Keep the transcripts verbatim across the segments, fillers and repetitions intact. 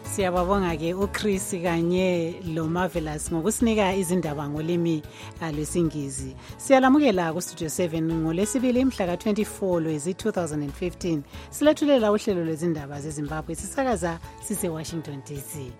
Siyababonga ke uChris kanye lo Marvelous ngokusinika izindaba ngolimi lwesiNgisi. Siyalamukela ku Studio seven ngolesibili mhla ka twenty-four lwezi two thousand fifteen. Silethulela uhlelo lwezindaba zeZimbabwe sisakaza sise Washington D C.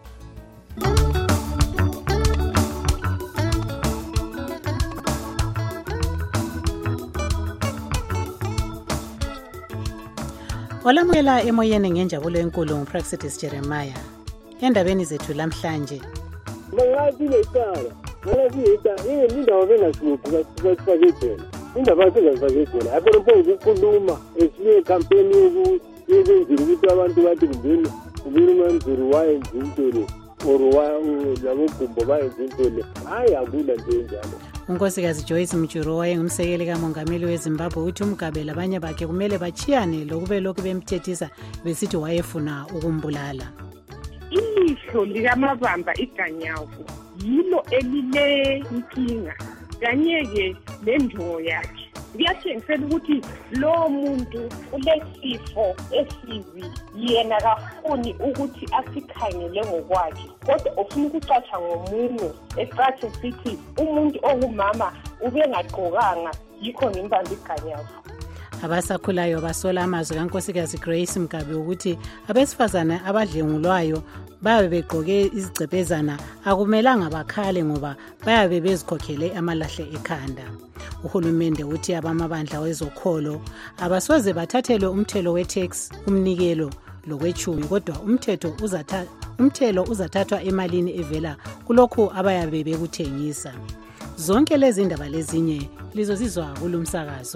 Olamukela emoyeni ngenjabulo enkulu nguPraxidis Jeremiah. Endabeni zethu lamhlanje. Mangathi lesala, mangathi lesala, yini indawo bengasibophi basifakethela. Indaba singazifakethela. Apho mfowethu ukukhuluma esiye campaign yokwenzela ukuthi abantu bathi kumbeni ubini manzuru wayenza into le or labo gumbo bayenza into le. Hayi akula nje njalo. Unkosikazi Joyce Mjuru wayengumsekeli kamongameli weZimbabwe uthi uMgabe labanye bakhe kumele bachiyane lokube lokhu bemthethisa besithi wayefuna ukumbulala. Ilihlo likaMabamba iGanyavu yilo elile inkinga kanye-ke nenjongo yakhe. Kuyatshengisela ukuthi lo muntu ulesifo esibi yena akafuni ukuthi asikhangele ngokwakhe kodwa ufuna ukucatsha ngomunye ecatshe sithi umuntu ongumama ubengagqokanga yikho ngimbamba iGanyavu. Abasakhulayo basola amazwi kaNkosikazi Grace Mgabe ukuthi abesifazana abadlengulwayo babe begqoke izigcebhezana akumelanga bakhale ngoba bayabe bezikhokhele amalahle ekhanda. Uhulumende uthi abamabandla wezokholo abasoze bathathelwe umthelo wetax umnikelo lokwechumi kodwa umthetho uzatha umthelo uzathathwa emalini evela kulokho abayabe bekuthengisa. Zonke lezi indaba lezinye lizozizwa kulumsakazo.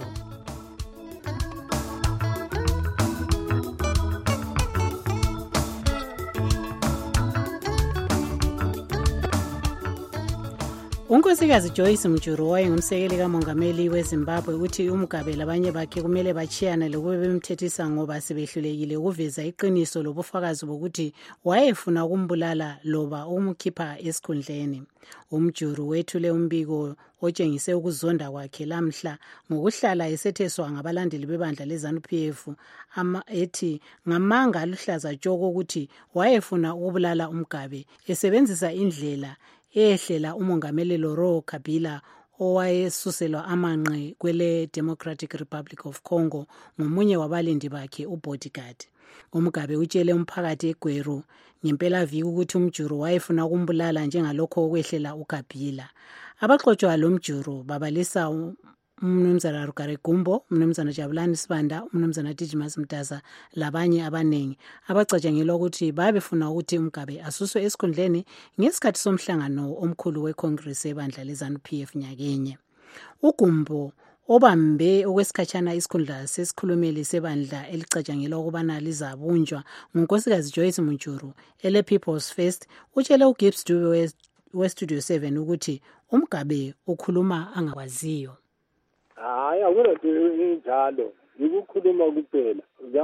Unkosikazi Joyce Mjuru wayengumsekeli kamongameli weZimbabwe uthi uMgabe labanye bakhe kumele bachiyana lokube bemthethisa ngoba sebehlulekile ukuveza iqiniso lobufakazi bokuthi wayefuna ukumbulala loba umkhipha esikhundleni. UMjuru wethule umbiko otshengise ukuzonda kwakhe lamhla ngokuhlala esetheswa ngabalandeli bebandla leZANU P F ama ethi ngamanga aluhlaza tshoko ukuthi wayefuna ukubulala uMgabe esebenzisa indlela ehlela umongameli Laurent Kabila owayesuselwa amanqe kwele Democratic Republic of Congo ngomunye wabalindi bakhe uBodyguard. uMgabe utshele umphakathi eGweru ngempela viki ukuthi uMjuru wayefuna ukumbulala njengalokho okwehlela uKabila. Abaxotswa lo Mjuru babalisa uMnumzana Rugare Gumbo, uMnumzana Jabulani Sibanda, uMnumzana Dijimas Mdaza labanye abanengi abacatshangelwa ukuthi babefuna ukuthi uMgabe asuswe esikhundleni ngesikhathi somhlangano omkhulu weCongress ebandla leZANU P F nyakenye. uGumbo obambe okwesikhatshana isikhundla sesikhulumeli sebandla elicatshangelwa ukubana lizabunjwa ngunkosikazi Joyce Mjuru ele People's First utshele uGibbs Dube we Studio seven ukuthi uMgabe ukhuluma angakwaziyo. Hayi akunanto enjalo ukukhuluma kuphela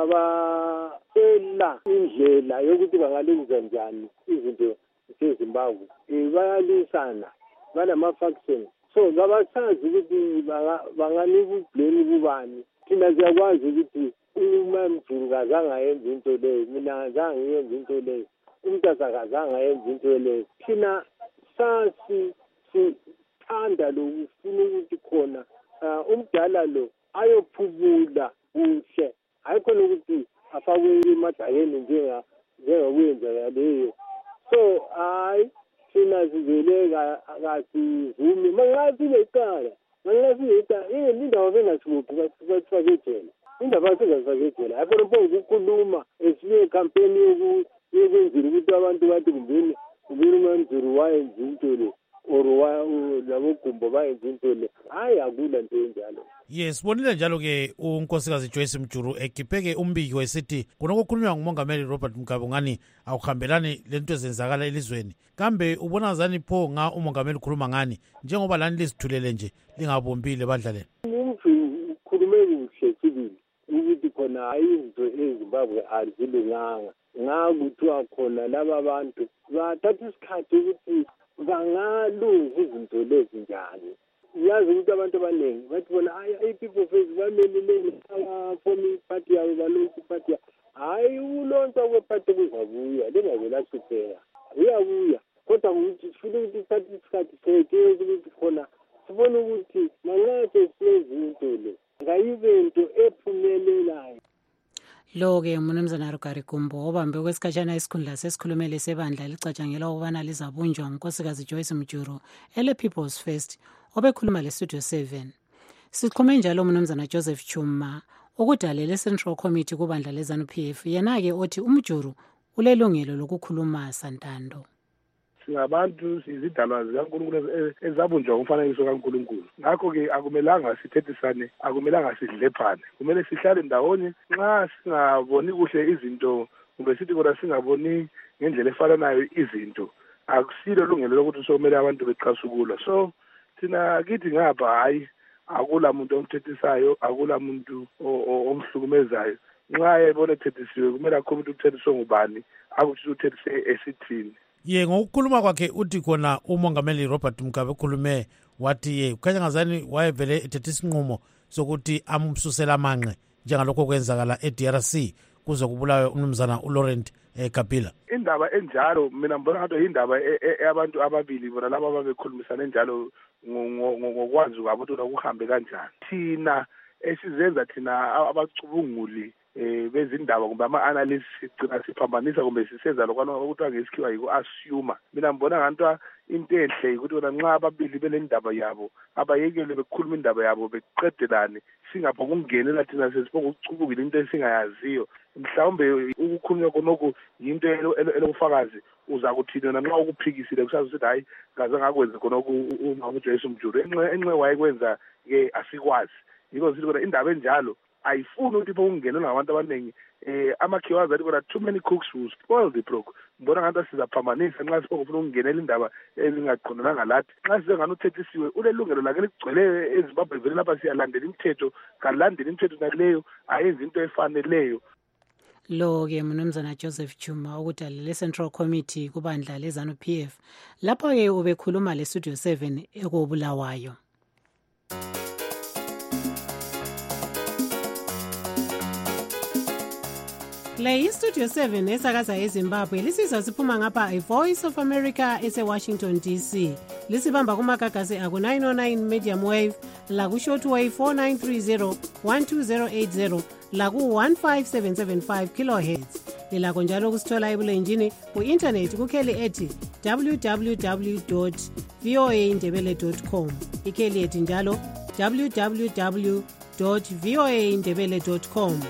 ngabahlela indlela yokuthi bangalenza njani izinto zeZimbabwe. Bayalisana banama-faction so ngabasazi ukuthi banganika ublame kubani. Thina siyakwazi ukuthi uma Mjuru kazange ayenze into leyo, mina kazange ngiyenze into leyo, uMtasa kazange ayenze into leyo. Thina sasi sithanda lokufuna ukuthi khona umdala lo ayophubula kuhle ayikho ukuthi afakwe emadakeni njenga njengokuyenza leyo. So hayi thina sizele kasivumi mangathi leqala mangathi leqala yini indawo bengasibophi basifakethela indaba singazifakethela. Apho mfowethu ukukhuluma esiye campaign yokwenzela ukuthi abantu bathi kumbeni ubini manzuru wayenza into le or labo gumbo bayenza into le. Hayi akula nto enjalo. Yes, bonile njalo ke unkosikazi Joyce Mjuru ekipheke umbiki wesithi kunokukhulunywa ngumongameli Robert Mugabe ngani awukhambelani lento ezenzakala elizweni. Kambe ubona zani pho nga umongameli ukhuluma ngani njengoba lani lisithulele nje lingabombile badlaleni. Umuntu ukhulume kuhle sibili ukuthi khona izinto eZimbabwe azilunganga. Ngakuthiwa khona laba abantu bathatha isikhathi ukuthi bangalunga izinto lezi njani. Yazi ukuthi abantu abaningi bathi bona hayi i-people face bameleleni form party yabo balonke party hayi ulonto kwephathe kuzabuya lingazelahlupeka uyabuya kodwa ukuthi sifuna ukuthi ithathe isikhathi sethu ukuthi khona sibone ukuthi manxa sesinezinto le ngayibe into ephumelelayo. Lo-ke uMnumzana Rugari Gumbo obambe kwesikhatshana isikhundla sesikhulumele sebandla licatshangelwa ukubana lizabunjwa ngunkosikazi Joyce Mjuru ele People's First obekhuluma leStudio seven. Siqhume njalo uMnumzana Joseph Chuma okudalela Central Committee kubandla leZANU-P F yena-ke othi uMjuru ulelungelo lokukhuluma santando. Singabantu sizidalwa zikaNkulunkulu ezabunjwa umfanekiso kaNkulunkulu. Ngakho-ke akumelanga sithethisane, akumelanga sidlephane. Kumele sihlale ndawonye nxa singaboni kuhle izinto kumbe sithi kodwa singaboni ngendlela efananayo izinto. Akusilo lungelo lokuthi sokumele abantu bexhasukulwa. So thina kithi ngapha hayi akula muntu omthethisayo, akula muntu omhlukumezayo. Nxa yebona ethethisiwe kumele akhulume ukuthi uthethiswe ngubani, akuthi uthethise esithini. Ye ngokukhuluma kwakhe uthi khona uMongameli Robert Mugabe ekhulume wathi ye kukhanya ngazani wayevele ethethe isinqumo sokuthi amsusela amanqe njengalokho kwenzakala e-D R C kuze kubulawe uMnumzana uLaurent Kabila. Indaba enjalo mina ngibona ngathi indaba yabantu ababili bona laba ababekhulumisana njalo ngokwazi kwabo ukuthi kuhambe kanjani. Thina esizenza thina abacubunguli eh bezindaba kumbe ama-analysts sigcina siphambanisa kumbe sisenza lokwana okuthiwa ngesikhiwa yiku-assume. Mina ngibona nganto into enhle ukuthi wona nxa ababili belendaba yabo abayekele bekhuluma indaba yabo beqedelane singapha kungenela thina sesibonga ukucubungula into esingayaziyo. Mhlawumbe ukukhulunywa konoko yinto elobufakazi uza kuthi yona nxa ukuphikisile kusazi ukuthi hayi ngaze ngakwenza konoko uMama Joyce Mjuru enxe wayekwenza ke asikwazi. Yiko sithi kodwa indaba enjalo ayifuni ukuthi kungenela ngabantu abaningi eh amakhiwazi athi kodwa too many cooks will spoil the broth. Ngibona ngathi sizaphambanisa nxa sifuna ukungenela indaba ezingaqondana lathi. Nxa sizengana uthethisiwe ulelungelo lakhe ligcwele eZimbabwe vele lapha siyalandela imithetho kalandela imithetho naleyo ayenza into efaneleyo. Lo-ke Mnumzana Joseph Chuma okudalela Central Committee kubandla leZANU-P F lapho-ke ubekhuluma leStudio seven ekobulawayo. Le iStudio seven esakaza eZimbabwe lisizwa siphuma ngapha iVoice of America ese-Washington D C. Lisibamba kumagagasi aku nine oh nine medium wave, laku shortwave four nine three zero one two zero eight zero, laku one five seven seven five kilohertz. Lilakho njalo kusithola ebulenjini ku-internet kukheli ethi w w w dot v o a ndebele dot com. Ikheli ethi njalo w w w dot v o a ndebele dot com.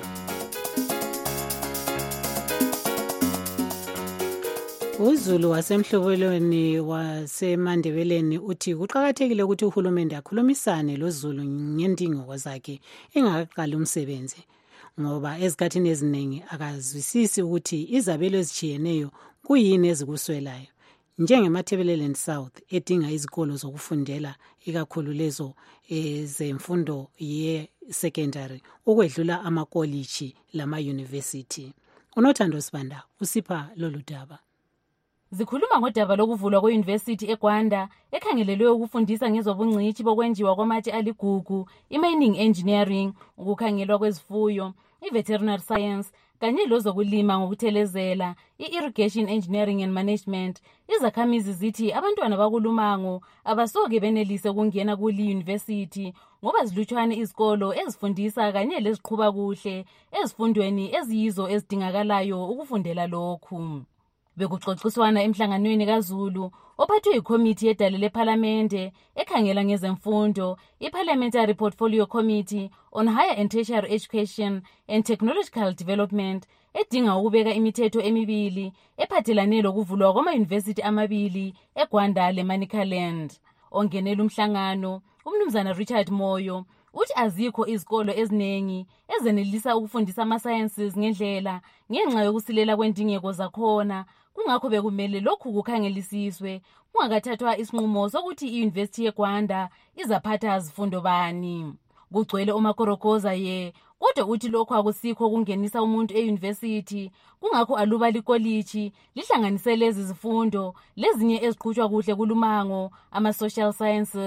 uZulu wasemhlobelweni wasemandebeleni uthi kuqakathekile ukuthi uhulumende akhulumisane loZulu ngendingo zakhe engaqali umsebenzi ngoba ezikhathini eziningi akazwisisi ukuthi izabelo ezijiyeneyo kuyini ezikuswelayo njengemathebeleleni South edinga izikolo zokufundela ikakhulu lezo ezemfundo ye-secondary ukwedlula amakoliji lama-university. uNothando Sibanda usipha lolu daba. Zikhuluma ngodaba lokuvulwa kwe-University eGwanda ekhangelelwe ukufundisa ngezobungcitshi bokwenjiwa kwamatshe aligugu, i-mining engineering, ukukhangelwa kwezifuyo, i-veterinary science, kanye lozokulima ngokuthelezela, i-irrigation engineering and management. Izakhamizi zithi abantwana bakulumango abasoke benelise ukungena kuli university ngoba zilutshwane izikolo ezifundisa kanye leziqhuba kuhle ezifundweni eziyizo ezidingakalayo ukufundela lokhu. Bekuxoxiswana emhlanganweni kaZulu ophathwe ikomiti yedale leParlamente ekhangela ngezemfundo, iParliamentary Portfolio Committee on Higher and Tertiary Education and Technological Development edinga ukubeka imithetho emibili ephathelane lokuvulwa kwama-university amabili eGwanda leManicaland. Ongenela umhlangano uMnumzana Richard Moyo uthi azikho izikolo eziningi ezenelisa ukufundisa ama-sciences ngendlela ngenxa yokusilela kwendingeko zakhona. Kungakho bekumele lokhu kukhangelisiswe kungakathathwa isinqumo sokuthi i-University yeGwanda izaphatha izifundo bani. Kugcwele umakorokoza ye kodwa uthi lokho akusikho kungenisa umuntu e-university kungakho aluba likoliji lihlanganise lezi zifundo lezinye eziqhutshwa kuhle kulumango ama-social sciences,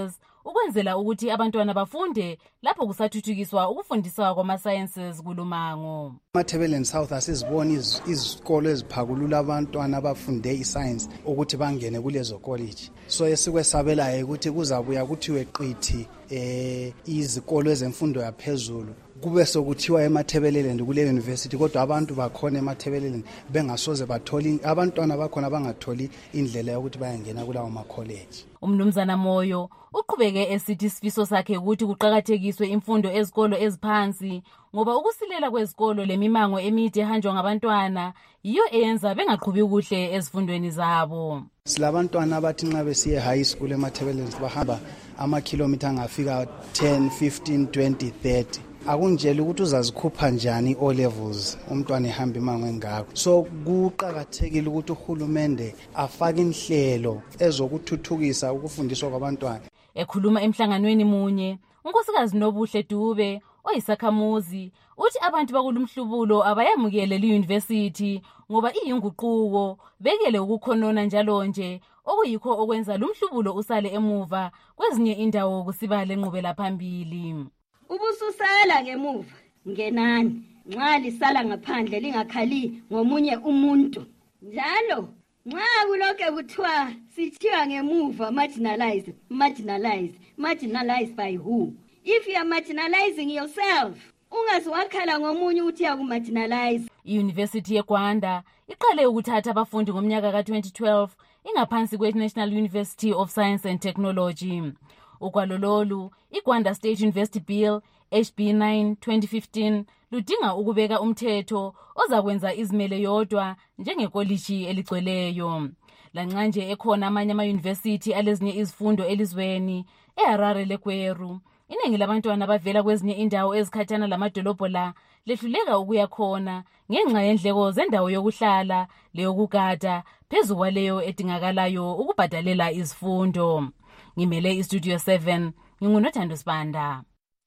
ukwenzela ukuthi abantwana bafunde lapho kusathuthukiswa ukufundiswa kwama-sciences kulumango. Mathebeleni South asizibona izikolo eziphakulula abantwana abafunde iscience ukuthi bangene kulezo college. So esikwesabelayo ukuthi kuzabuya kuthiwe qithi eh izikolo ezemfundo yaphezulu kube sokuthiwa eMathebeleni kule university kodwa abantu bakhona eMathebeleni bengasoze batholi abantwana bakhona bangatholi indlela yokuthi bayangena kulawo ma college. Umnumzana Moyo uqhubeke esithi isifiso sakhe ukuthi kuqhakathekiswe imfundo ezikolo eziphansi ngoba ukusilela kwezikolo lemimango emide ehanjwa ngabantwana yiyo eyenza bengaqhubi kuhle ezifundweni zabo. Silabantwana abathi nxa besiye high school eMathebeleni bahamba ama kilometer angafika ten, fifteen, twenty, thirty. Akunjela ukuthi uzazikhupha njani o levels umntwana ehamba imango engako. So kuqhakathekile ukuthi uhulumende afake inhlelo ezokuthuthukisa ukufundiswa kwabantwana. Ekhuluma emhlanganweni munye, unkosikazi Nobuhle Dube oyisakhamuzi uthi abantu bakulumhlubulo abayamukele le university ngoba iyinguquko bekele ukukhonona njalo nje okuyikho okwenza lumhlubulo usale emuva kwezinye indawo kusibale enqubela phambili. Ubususala ngemuva ngenani nxa lisala ngaphandle lingakhali ngomunye umuntu njalo nxa kulokho kuthiwa sithiwa ngemuva marginalized marginalized marginalized by who? If you are marginalizing yourself ungaziwakhala ngomunye uthi yakumarginalize. I-University yeGwanda iqale ukuthatha abafundi ngomnyaka ka twenty twelve ingaphansi kwe-National University of Science and Technology. Ukwalololu, iGwanda State University Bill H B nine twenty fifteen ludinga ukubeka umthetho ozakwenza izimele yodwa njengekoliji eligcweleyo. Lanxa nje ekhona amanye ama-university alezinye izifundo elizweni, eHarare leGweru, iningi labantwana bavela kwezinye indawo ezikhathana lamadolobho la lehluleka ukuya khona ngenxa yendleko zendawo yokuhlala leyokugada phezu kwaleyo edingakalayo ukubhadalela izifundo. Ngimele iStudio seven, nginguNothando Sibanda.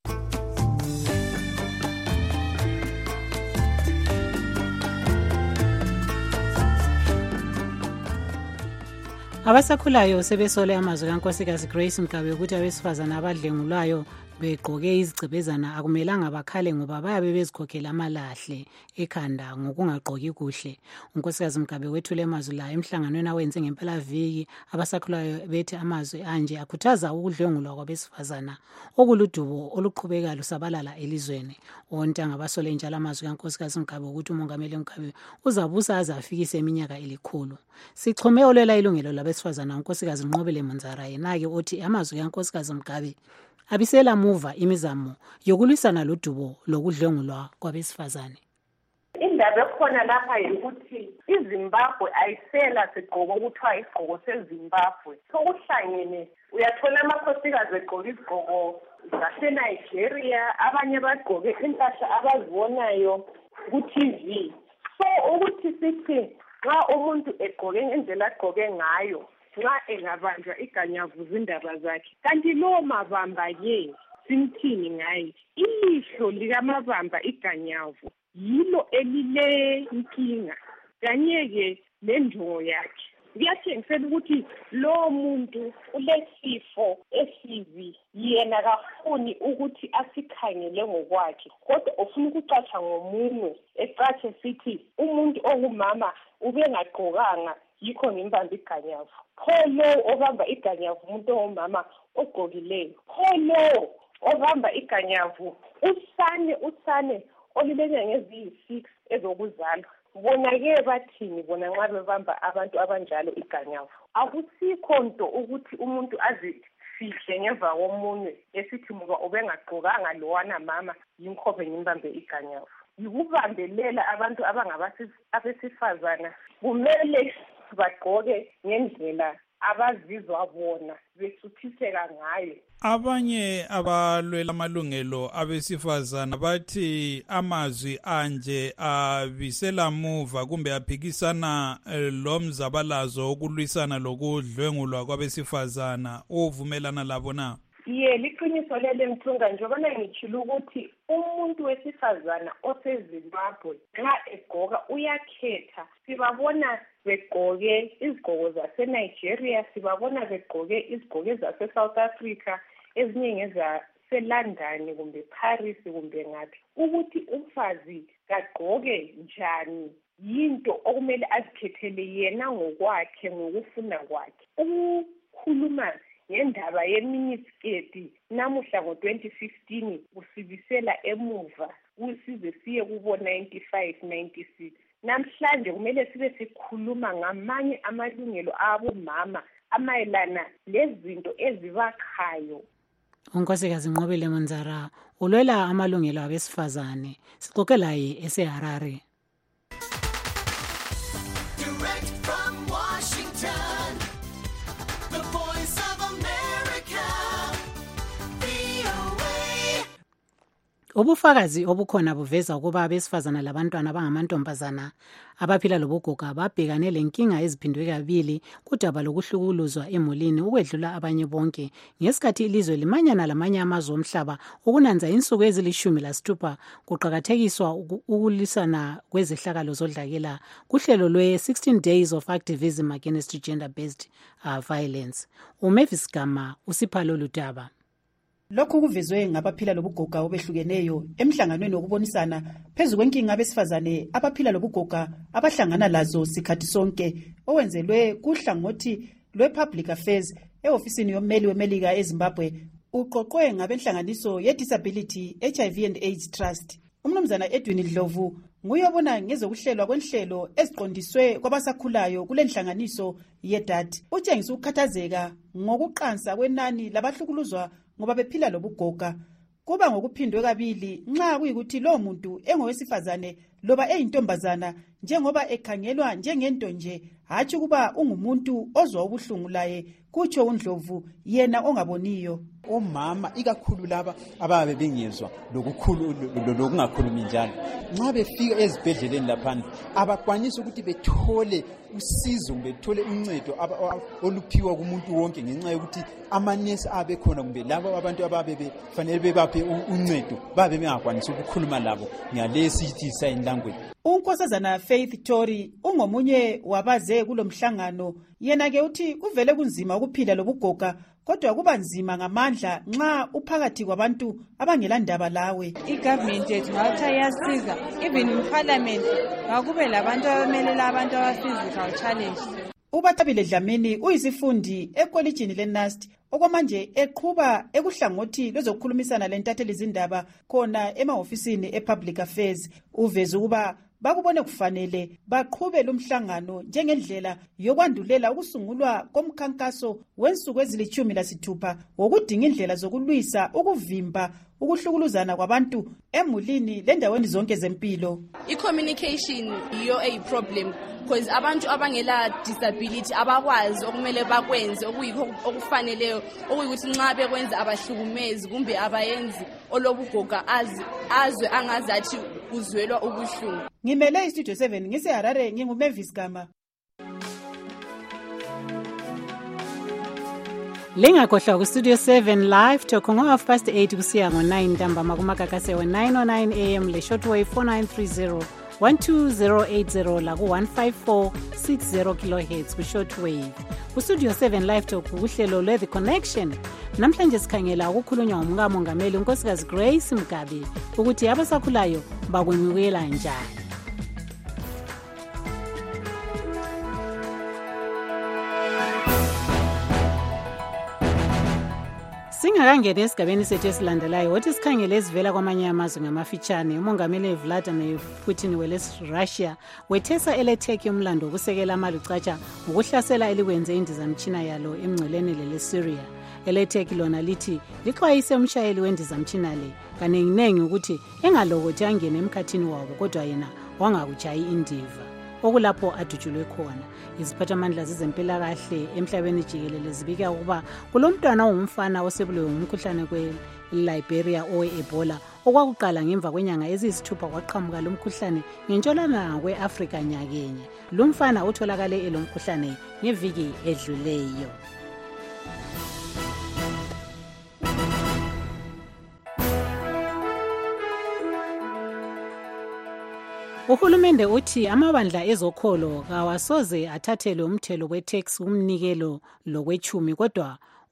Abasakhulayo sebesole amazwi kaNkosikazi Grace Mgabe ukuthi abesifazana abadlengulwayo begqoke izigcebezana akumelanga bakhale ngoba bayabe bezikhokhela amalahle ekhanda ngokungagqoki kuhle. uNkosikazi Mgabe wethule amazwi la emhlanganweni awenze ngempelaviki. Abasakhulayo bethi amazwi anje akhuthaza ukudlengulwa kwabesifazana okuludubo oluqhubeka lusabalala elizweni. Ontanga abasole njalo amazwi kaNkosikazi Mgabe ukuthi uMongameli Mgabe uzabusa aze afikise iminyaka elikhulu. Sichome olwela ilungelo labesifazana uNkosikazi Nqobele Munzara yena-ke othi amazwi kaNkosikazi Mgabe abisela muva imizamo yokulwisana lodubo lokudlengulwa kwabesifazane. Indaba ekhona lapha ukuthi iZimbabwe ayisela sigqoko ukuthiwa isigqoko seZimbabwe. Sokuhlangene uyathola amakhosikazi egqoka izigqoko zaseNigeria, abanye bagqoke impahla abazibonayo ku-T V. So ukuthi sithi nxa umuntu egqoke ngendlela agqoke ngayo nxa engabanjwa iganyavuza indaba zakhe. Kanti lo Mabamba-ke simthini ngaye? Ilihlo likaMabamba iganyavu yilo elile inkinga kanye-ke nenjongo yakhe. Kuyatshengisela ukuthi lo muntu ulesifo esibi, yena kafuni ukuthi asikhangele ngokwakhe kodwa ufuna ukucatsha ngomunwe, ecatshe sithi umuntu ongumama ubengagqokanga yikho ngimbamba iganyavu. Pho lo obamba iganyavu umuntu ongumama ogqokileyo, pho lo obamba iganyavu usane usane olibenya ngeziyi-six ezokuzalwa. Bona-ke bathini bona nxa bebamba abantu abanjalo iganyavu? Akusikho nto ukuthi umuntu azifihle ngemva komunwe esithi muka ubengagqokanga lowana mama yinkhophe ngimbambe iganyavu. Yikubambelela abantu abesifazana kumele bagqoke ngendlela abazizwa bona besuthiseka ngayo. Abanye abalwela amalungelo abesifazana bathi amazwi anje abisela muva kumbe aphikisana lomzabalazo okulwisana lokudlwengulwa kwabesifazana. Uvumelana labo na? Ye, liqiniso lele Mthunga, njengobana ngitshilo ukuthi umuntu wesifazana oseZimbabwe nxa egqoka uyakhetha. Sibabona begqoke izigqoko zaseNigeria, sibabona begqoke izigqoko zase-South Africa, ezinye ngezaseLondon kumbe Paris kumbe ngaphi ukuthi umfazi kagqoke njani yinto okumele azikhethele yena ngokwakhe ngokufuna kwakhe. Ukukhuluma ngendaba yeminisketi namuhla ngo twenty fifteen kusibisela emuva kusize siye kubo ninety-five ninety-six. Namhlanje kumele sibe sikhuluma ngamanye amalungelo abomama amayelana lezinto ezibakhayo. Unkosikazi Nqobile Monzara ulwela amalungelo abesifazane. Sixoxe laye eseHarare. Ubufakazi obukhona buveza ukuba abesifazana labantwana abangamantombazana abaphila lobugoga babhekane lenkinga eziphindwe kabili kudaba lokuhlukuluzwa emulini ukwedlula abanye bonke ngesikhathi ilizwe limanyana lamanye amazwe omhlaba ukunanza insuku ezilishumi lasithupha kuqakathekiswa ukulisana kwezehlakalo zodlakela kuhlelo lwe sixteen days of activism against gender based uh, violence. uMavis Gama usipha lolu daba. Lokhu kuvezwe ngabaphila lobugoga obehlukeneyo emhlanganweni wokubonisana phezu kwenkinga abesifazane abaphila lobugoga abahlangana lazo sikhathi sonke owenzelwe kuhlangothi lwe-Public Affairs e-ofisini yommeli weMelika eZimbabwe uqoqwe ngabenhlanganiso ye-Disability H I V and AIDS Trust. Umnumzana Edwin Dlovu nguye obona ngezokuhlelwa kwenhlelo eziqondiswe kwabasakhulayo kule nhlanganiso ye-D A T. Utshengisa ukukhathazeka ngokuqansa kwenani labahlukuluzwa ngoba bephila lobugoga kuba ngokuphindwe kabili nxa kuyikuthi lo muntu engowesifazane loba eyintombazana njengoba ekhangelwa njengento nje hatshi kuba ungumuntu ozwa ubuhlungu laye kutsho uNdlovu yena ongaboniyo. Omama ikakhulu laba ababe bengezwa lokukhulu lokungakhulumi njalo nxa befika ezibhedleleni lapha abakwanisa ukuthi bethole usizo bethole uncedo oluphiwa kumuntu wonke ngenxa yokuthi amanesi abe khona kumbe labo abantu ababe befanele bebaphe uncedo babe bengakwanisa ukukhuluma labo ngalesi sithi sign language. Unkosazana Faith Tori ungomunye wabaze kulomhlangano yena ke uthi kuvele kunzima ukuphila lobugoga kodwa kuba nzima ngamandla nxa uphakathi kwabantu abangela ndaba lawe. I-government yethu ngawuthi iyasiza even in parliament ngakube labantu abamelela abantu aba-physical challenge. uBathabile Dlamini uyisifundi ekolejini leNust okwamanje eqhuba ekuhlangothi lezokukhulumisana lentatheli izindaba khona emahofisini ePublic Affairs. Uveza ukuba bakubone kufanele baqhube lumhlangano njengendlela yokwandulela ukusungulwa komkhankaso wensuku ezilithumi lasithupha wokudinga indlela zokulwisa ukuvimba ukuhlukuluzana kwabantu emulini lendaweni zonke zempilo. I-communication yiyo eyi problem because abantu abangela disability abakwazi okumele bakwenze okuyikho okufaneleyo okuyikuthi nxa bekwenza abahlukumezi kumbe abayenzi olobugoga azwe angazathi uzwelwa ubuhlungu. Ngimele iStudio seven ngiseHarare nginguMavis Gama. Lingakhohlwa kuStudio seven live talk ngo half past eight kusiya ngo nine ntambama kumakakase we nine oh nine a m le shortwave four nine three zero one two zero eight zero la ku one five four six zero kilohertz ku shortwave. kuStudio seven live talk uhlelo lwe The Connection. Namhlanje sikhangela ukukhulunywa ngumkamongameli unkosikazi Grace Mugabe ukuthi abasakhulayo bakwemukela njani. Singakangena esigabeni sethu esilandelayo wothi sikhangele ezivela kwamanye amazwe ngamafitshane. Umongameli Vladimir Putin weleRussia wethesa eleTurkey umlando wokusekela amalucatsha ngokuhlasela elikwenze indizamtshina yalo emngceleni leleSyria. eleTurkey lona lithi lixwayise umshayeli wendizamtshina le kanenginengi ukuthi engalokothi angene emkhathini wabo kodwa yena wangakutshayi indiva. Okulapho adutshulwe khona. Iziphathamandla zezempilakahle emhlabeni jikelele zibika ukuba kulomntwana ongumfana osebulewe ngumkhuhlane kweLiberia owe-Ebola okwakuqala ngemva kwenyanga eziyisithupha kwaqhamuka lo mkhuhlane ngentshonalanga kwe-Afrika nyakenye. Lo mfana utholakale elomkhuhlane ngeviki edluleyo. Uhulumende uthi amabandla ezokholo kawasoze athathelwe umthelo wetax umnikelo lokwechumi kodwa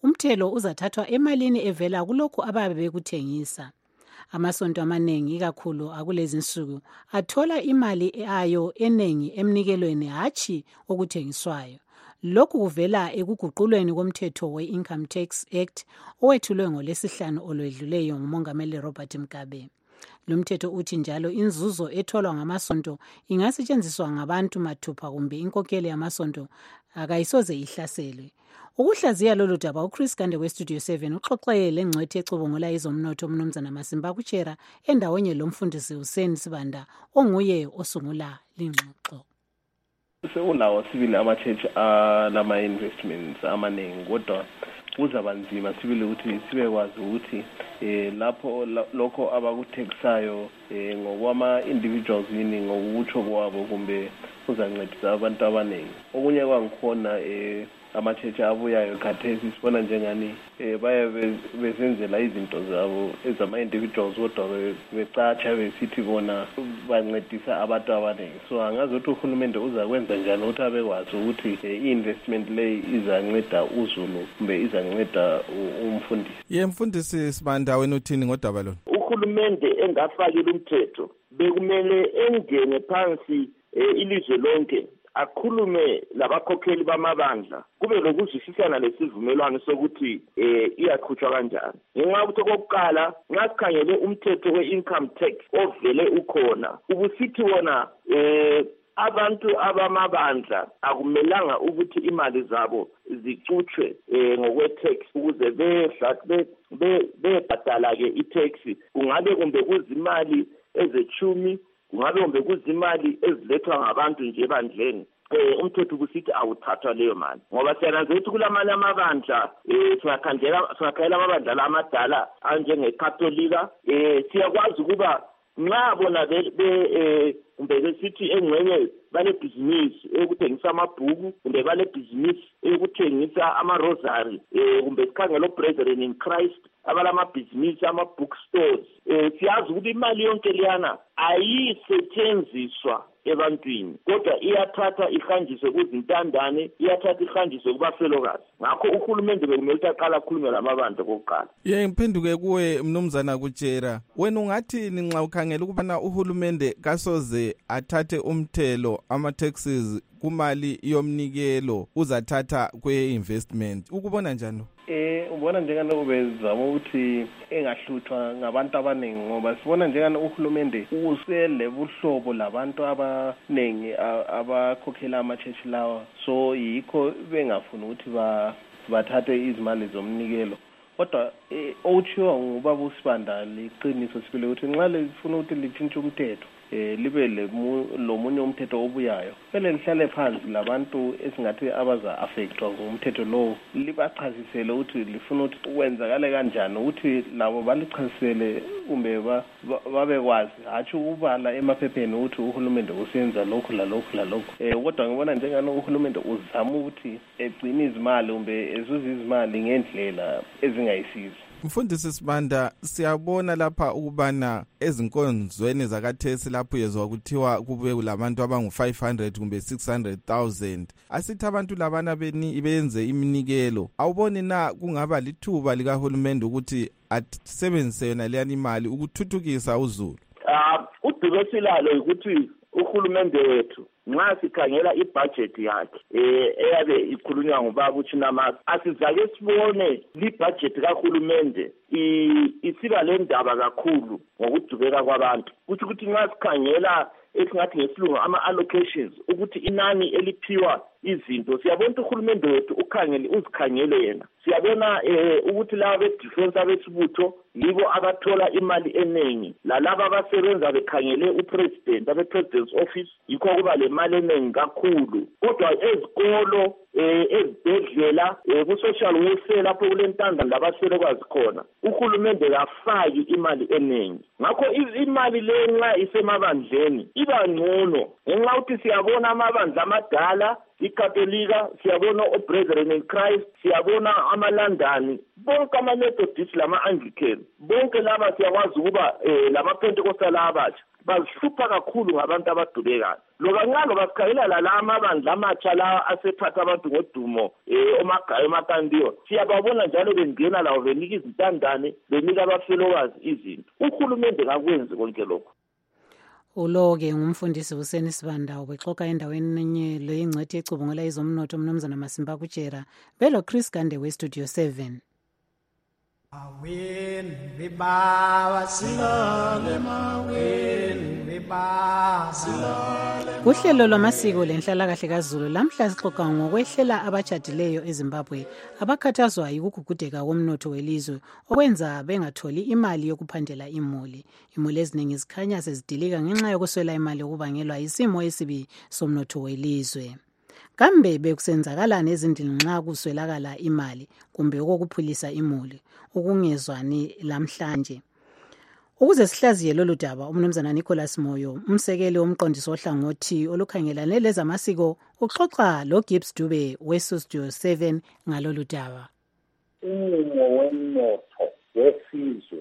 umthelo uzathathwa emalini evela kulokhu ababe bekuthengisa. Amasonto amaningi ikakhulu akulezi nsuku athola imali ayo eningi emnikelweni hatshi okuthengiswayo. Lokhu kuvela ekuguqulweni komthetho we-Income Tax Act owethulwe ngolesihlanu olwedluleyo nguMongameli Robert Mugabe. Lo mthetho uthi njalo inzuzo etholwa ngamasonto ingasetshenziswa ngabantu mathupha kumbe inkokheli yamasonto akayisoze ihlaselwe. Ukuhlaziya lolu daba uChris Gande weStudio seven uxoxele lengcwethi ecubungula izomnotho umnumzana Masimba Kuchera endaweni lomfundisi Hussein Sibanda onguye osungula lingxoxo. Sekunawo sibili ama-church alama investments amaningi kodwa kuzaba nzima sibili ukuthi sibekwazi ukuthi eh lapho lokho abakuthekisayo eh ngokwama individuals yini ngokutsho kwabo kumbe kuzancedisa abantu abaningi. Okunye kwangikhona eh ama-church abuyayo khathesi sibona njengani eh baye bezenzela izinto zabo ezama-individuals kodwa becatsha besithi bona bancedisa abantu abaningi. So angazi ukuthi uhulumende uzakwenza njani ukuthi abekwazi ukuthi i-investment le izanceda uZulu kumbe izanceda umfundisi. Ye mfundisi Sibanda wena uthini ngodaba lona? Uhulumende engafakile umthetho bekumele engene phansi ilizwe lonke akhulume labakhokheli bamabandla kube lokuzwisisana lesivumelwano sokuthi eh iyakhutshwa kanjani. Ngenxa yokuthi okokuqala nxa sikhangele umthetho we-income tax ovele ukhona ubusithi wona eh abantu abamabandla akumelanga ukuthi imali zabo zicutshwe eh ngokwe-tax ukuze be bebhadala ke i-tax kungabe kumbe kuzimali ezechumi kungabe kumbe kuzimali ezilethwa ngabantu nje bandleni. Eh umthetho kusithi awuthathwa leyo mali ngoba siyananza ukuthi kulamanye amabandla eh singakhandela singakhayela amabandla amadala anjengekatolika eh siyakwazi ukuba nxa bona be eh kumbe besithi engcenye bale business ekuthengisa amabhuku kumbe bale business ekuthengisa ama-rosary eh kumbe sikhangela o-Brethren in Christ abalama business ama bookstores eh siyazi ukuthi imali yonke liyana ayisetshenziswa ebantwini kodwa iyathatha ihanjiswe kuzintandane iyathatha ihanjiswe kubafelokazi. Ngakho uhulumende bekumele ukuthi aqala akhulume lamabandla kokuqala. Ye ngiphenduke kuwe mnumzana Kuchera, wena ungathi nxa ukhangela ukubana uhulumende kasoze athathe umthelo ama-taxes kumali yomnikelo uzathatha kwe-investment ukubona njani? Eh ubona njengana ubezama ukuthi engahluthwa ngabantu abaningi ngoba sibona njengana uhulumende usele buhlobo labantu abaningi abakhokhela ama-church lawa, so yikho bengafuni ukuthi ba bathathe izimali zomnikelo. Kodwa otshiwa ngubaba uSibanda liqiniso sibile ukuthi nxa lifuna ukuthi litshintshe umthetho eh libe lomunye umthetho obuyayo kumele lihlale phansi labantu esingathi abaza affectwa ngumthetho lo libachazisele ukuthi lifuna ukuthi wenzakale kanjani ukuthi labo balichazisele kumbe babekwazi hatshi ubala emaphepheni ukuthi uhulumende usenza lokhu la lokhu la lokhu. Eh kodwa ngibona njengana uhulumende uzama ukuthi egcine izimali kumbe ezuze izimali ngendlela ezingayisizo. Mfundisi Sibanda, siyabona lapha ukubana ezinkonzweni zakathesi lapho yezwa kuthiwa kube kulabantu abangu five hundred kumbe six hundred thousand. Asithi abantu labana beni benze iminikelo. Awuboni na kungaba lithuba likahulumende ukuthi asebenzise yona leyani imali ukuthuthukisa uZulu? Ah, udubesilalo ukuthi uhulumende wethu nxa sikhangela ibudget yakhe eh eyabe ikhulunywa ngubaba uChinamasi asizake sibone libudget kahulumende isiba lendaba kakhulu ngokudubeka kwabantu kuthi ukuthi nxa sikhangela esingathi ngesilungu ama-allocations ukuthi inani eliphiwa izinto siyabona uhulumende wethu ukhangele uzikhangele yena. Siyabona eh ukuthi laba be-defense abesibutho yibo abathola imali eningi lalaba abasebenza bekhangele upresident abe-president's office yikho kuba le mali eningi kakhulu. Kodwa ezikolo eh ezibhedlela ku-social welfare lapho kulentanda labaselekwazi khona uhulumende kafaki imali eningi. Ngakho imali le nxa isemabandleni iba ngcono ngenxa ukuthi siyabona amabandla amadala ikatolika, siyabona o-Brethren in Christ, siyabona amalandani, bonke ama-Methodist lama-Anglican, bonke laba siyakwazi ukuba eh, lama-Pentecostal abatsha bazihlupha kakhulu ngabantu abadubekayo. Lokancane basikhangela la amabandla amatsha la asethatha abantu ngodumo eh omagayo makandiyo. Siyababona njalo bengena lawo benika izintandane, benika abafelokazi izinto. Uhulumende ngakwenzi konke lokho. Ulo-ke ngumfundisi Hussein Sibanda ubexoxa endaweni enye le ingcwethi ecubungula izomnotho umnumzana Masimba Kutshera belo Chris Gande we Studio seven. Mawin bibawa silole mawin bibawa silole. Uhlelo lwamasiko lenhlalakahle kaZulu lamhla sixoxa ngokwehlela abachadileyo eZimbabwe abakhathazwa yikugugudeka komnotho welizwe okwenza bengatholi imali yokuphandela imuli. Imuli eziningi zikhanya sezidilika ngenxa yokuswela imali okubangelwa isimo esibi somnotho welizwe. Kambe bekusenzakalana ezindini nxa kuswelakala imali kumbe okokuphulisa imuli ukungezwani lamhlanje. Ukuze sihlaziye lolu daba umnumzana Nicholas Moyo umsekeli womqondisi ohlangothi olukhangelane lezamasiko uxoxa lo Gibbs Dube we Studio seven ngalolu daba. Umumo wemnotho wesizwe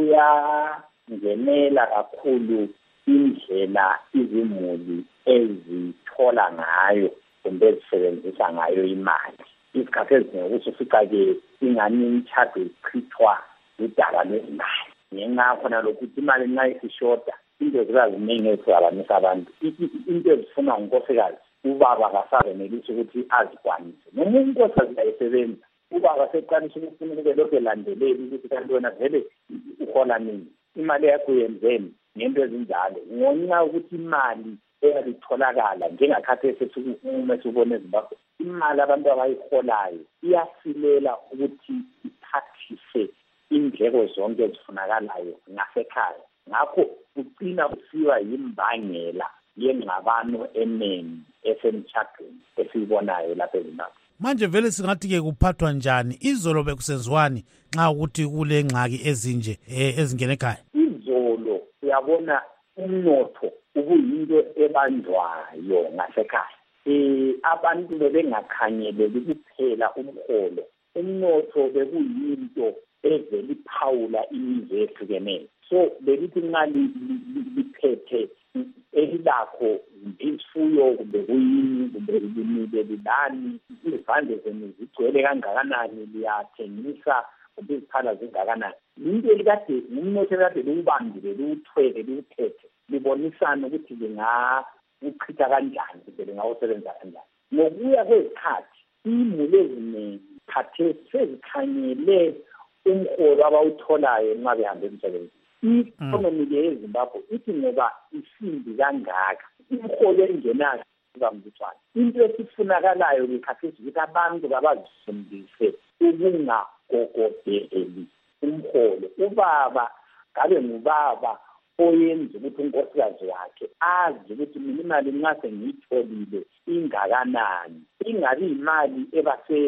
uyangenela kakhulu indlela izimuli ezithola ngayo kumbe ezisebenzisa ngayo imali. Isikhathi ezinye usufica-ke ingani imishado ichithwa udaba lwezimali. Ngenxa khona lokuthi imali nxa isishoda into zibaziningi ezihlanganisa abantu. Into ezifuna ngunkosikazi ubaba kasabenelisi ukuthi azikwanise. Noma unkosikazi ayisebenza ubaba seqalisa ukufuna ukube lokhu elandeleli ukuthi kanti wena vele uhola nini, imali yakho yenzeni ngento ezinjalo. Ngonxa ukuthi imali eyalitholakala njengakhathi esethu uma sibone eZimbabwe imali abantu abayiholayo iyasilela ukuthi iphathise indleko zonke ezifunakalayo ngasekhaya. Ngakho ugcina kusiwa yimbangela yengxabano eningi esemchadweni esiyibonayo lapha eZimbabwe. Manje vele singathi-ke kuphathwa njani? Izolo bekusenziwani nxa ukuthi kule ngxaki ezinje ezingene ekhaya? Izolo uyabona umnotho ubuyinto ebanjwayo ngasekhaya. Eh abantu bebengakhangeleli kuphela umholo. Umnotho bekuyinto evela iphawula imizwa ehlukeneyo. So belithi nxa liphethe elilakho isifuyo kumbe kuyini kumbe limile lilani, izivande zenu zigcwele kangakanani, liyathengisa kumbe iziphala zingakanani. Into elikade umnotho ekade liwubambile liwuthwele liwuphethe libonisana ukuthi lingawuchitha kanjani kumbe lingawusebenza kanjani. Ngokuya kwezikhathi imuli eziningi khathesi sezikhangele umholo abawutholayo nxa behambe emsebenzini. I-economy yeZimbabwe ithi ngoba isindi kangaka umholo engenayo ubambuthwana. Into esifunakalayo ngekhathesi ukuthi abantu babazifundise ukungagogodeli umholo. Ubaba ngabe ngubaba oyenza ukuthi unkosikazi wakhe azi ukuthi mina imali nxa sengiyitholile ingakanani, ingabi imali ebase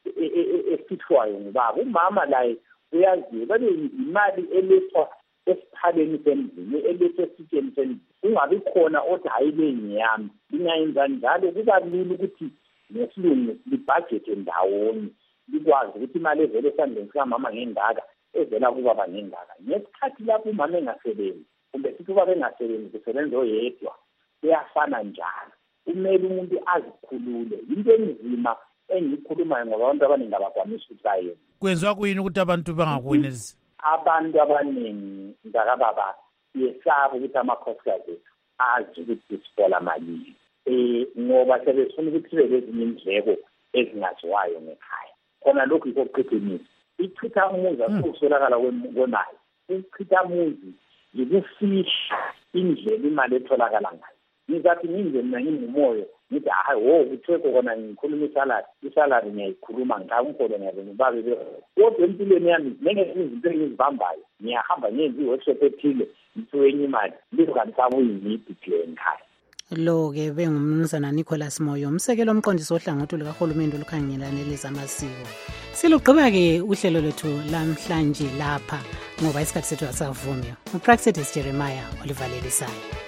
esithwayo ngubaba. Umama laye uyaziyo babe imali elethwa esiphaleni semzini, elethwa esitsheni semzini. Ungabi khona othi hayi le ngiyami. Ingayenza njalo kuba lula ukuthi nesilungu libhajete ndawonye likwazi ukuthi imali evele esandleni sikamama ngengaka evela kubaba ngengaka. Ngesikhathi lapho umama engasebenzi kumbe sithi ubaba engasebenzi kusebenza oyedwa kuyafana njalo. Kumele umuntu azikhulule. Into enzima engikhulumayo ngoba abantu abaningi abakwanisa ukuthi bayenze. Kwenziwa kuyini ukuthi abantu bangakwenezi? Abantu abaningi ndakababa yesaba ukuthi amakhosikazi ethu azi ukuthi sifola malini. Eh ngoba sebefuna ukuthi sibe lezinye indleko ezingaziwayo ngekhaya. Khona lokhu yikho kuqiniso. Ichitha umuzi akuswelakala kwemali. Ichitha umuzi yikufihla indlela imali etholakala ngayo. Ngizathi nginze mina ngingumoyo ngithi hayi wo kuthiwe kona ngikhuluma isalari isalari ngiyayikhuluma ngakho ngiyabona ubabe be kodwa empilweni yami nenge izinto engizibambayo ngiyahamba ngenzi workshop ethile ngithiwe enye imali lizokanisa uyiniphi ngikhaya. Lo-ke bengumnumzana Nicholas Moyo umsekelo omqondisi ohlangothi lukahulumende olukhangelane lezamasiko. Silugqiba-ke uhlelo lwethu lamhlanje lapha ngoba isikhathi sethu asavumi. Upraxedes Jeremiah olivalelisayo.